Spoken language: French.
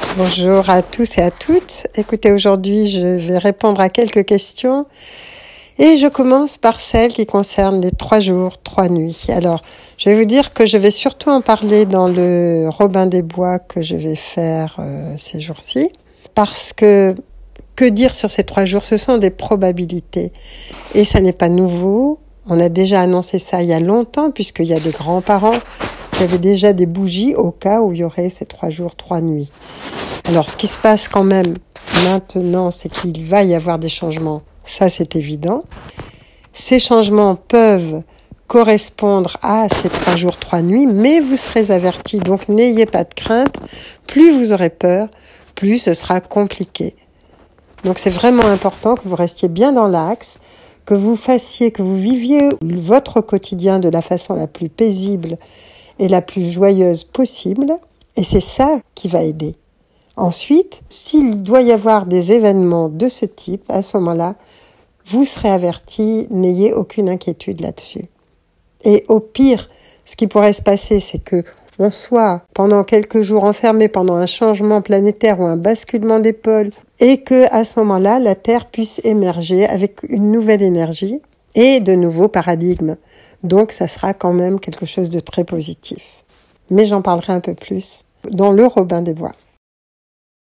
Bonjour à tous et à toutes. Écoutez, aujourd'hui, je vais répondre à quelques questions et je commence par celle qui concerne les 3 jours, 3 nuits. Alors, je vais vous dire que je vais surtout en parler dans le Robin des Bois que je vais faire ces jours-ci parce que dire sur ces 3 jours? Ce sont des probabilités et ça n'est pas nouveau. On a déjà annoncé ça il y a longtemps puisqu'il y a des grands-parents qui avaient déjà des bougies au cas où il y aurait ces 3 jours, 3 nuits. Alors, ce qui se passe quand même maintenant, c'est qu'il va y avoir des changements. Ça, c'est évident. Ces changements peuvent correspondre à ces 3 jours, 3 nuits, mais vous serez avertis. Donc, n'ayez pas de crainte. Plus vous aurez peur, plus ce sera compliqué. Donc, c'est vraiment important que vous restiez bien dans l'axe, que vous viviez votre quotidien de la façon la plus paisible et la plus joyeuse possible. Et c'est ça qui va aider. Ensuite, s'il doit y avoir des événements de ce type, à ce moment-là, vous serez avertis, n'ayez aucune inquiétude là-dessus. Et au pire, ce qui pourrait se passer, c'est que on soit pendant quelques jours enfermé pendant un changement planétaire ou un basculement des pôles, et que à ce moment-là, la Terre puisse émerger avec une nouvelle énergie et de nouveaux paradigmes. Donc, ça sera quand même quelque chose de très positif. Mais j'en parlerai un peu plus dans le Robin des Bois.